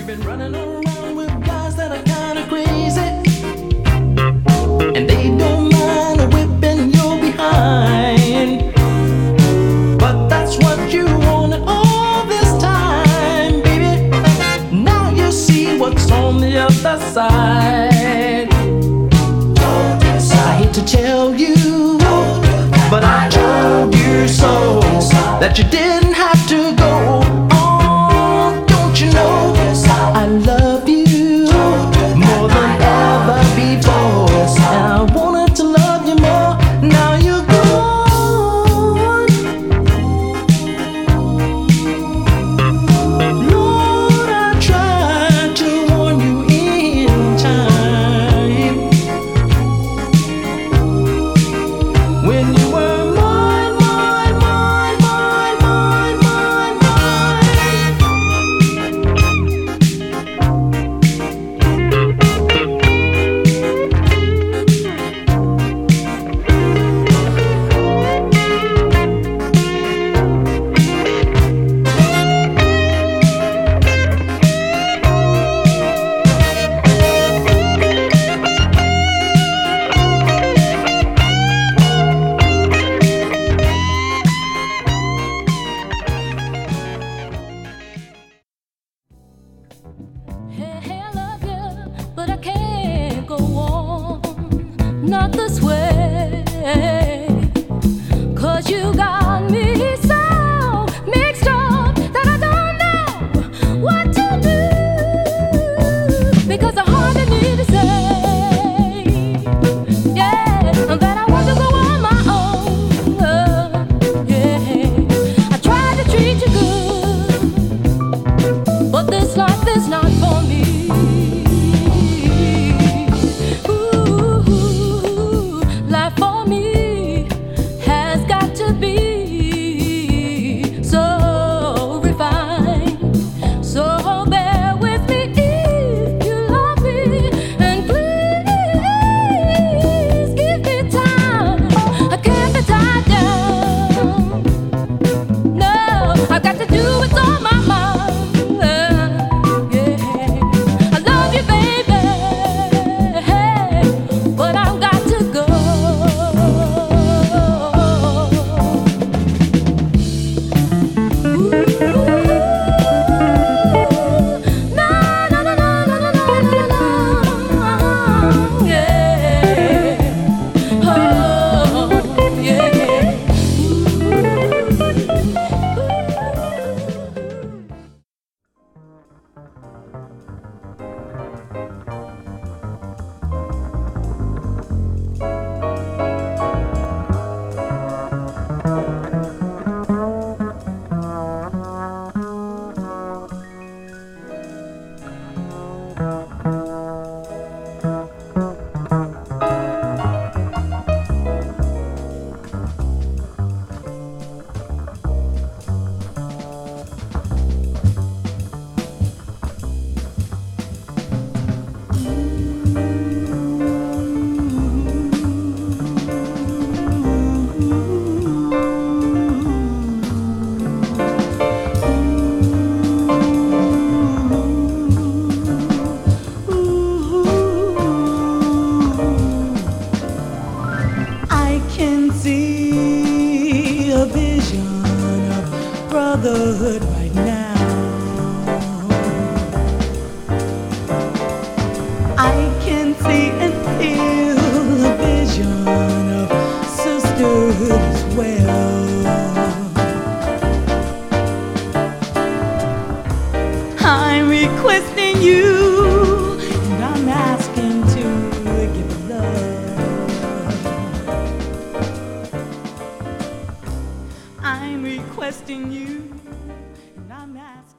You've been running around with guys that are kinda crazy, and they don't mind whipping you behind. But that's what you wanted all this time, baby. Now you see what's on the other side. I hate to tell you, but I told you so, that you didn't have to go on. Don't you know I love you more than ever before, and I wanted to love you more. Now you're gone. Lord, I tried to warn you in time, when you were mine, mine, mine, mine, mine, mine, Hey, hey, I love you, but I can't go on, not this way. 'Cause you got me so mixed up that I don't know what to do. Because I hardly need to say, yeah, that I want to go on my own. Yeah, I tried to treat you good, but this life is not for me. Ooh, life for me has got to be so refined. So bear with me if you love me, and please give me time. I can't be tied down. No, I've got to do what's on my mind. Yeah, I love you, baby, but I've got to go. Na na na na na na na na. Yeah, oh yeah. I can see a vision of brotherhood right now. I can see and feel a vision of sisterhood as well. I'm requesting you, and I'm asking to give love. I'm requesting you, and I'm asking.